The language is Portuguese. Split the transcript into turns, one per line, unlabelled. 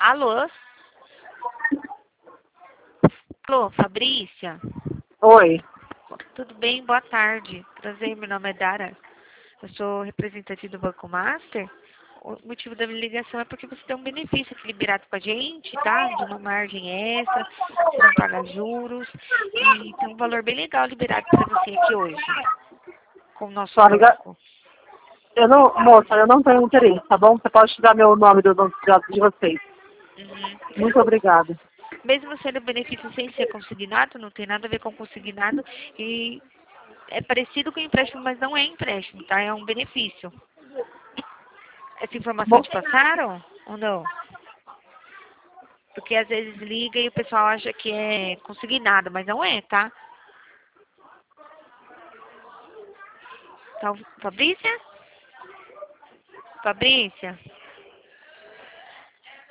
Alô? Alô, Fabrícia?
Oi.
Tudo bem? Boa tarde. Prazer, meu nome é Dara. Eu sou representante do Banco Master. O motivo da minha ligação é porque você tem um benefício aqui liberado com a gente, tá? De uma margem extra, você não paga juros e tem um valor bem legal liberado para você aqui hoje, com o nosso banco.
Moça, eu não tenho interesse, tá bom? Você pode tirar meu nome do banco de vocês.
Uhum.
Muito obrigada.
Mesmo sendo benefício sem ser consignado, não tem nada a ver com consignado e é parecido com empréstimo, mas não é empréstimo, tá? É um benefício. Essa informação te passaram ou não? Porque às vezes liga e o pessoal acha que é consignado, mas não é, tá? Fabrícia? Fabrícia?